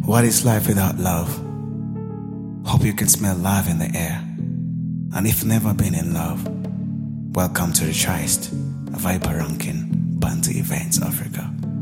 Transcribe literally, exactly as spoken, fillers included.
What is life without love? Hope you can smell love in the air. And if never been in love, welcome to the Trist, Viper Ranking, Bantu Events Africa.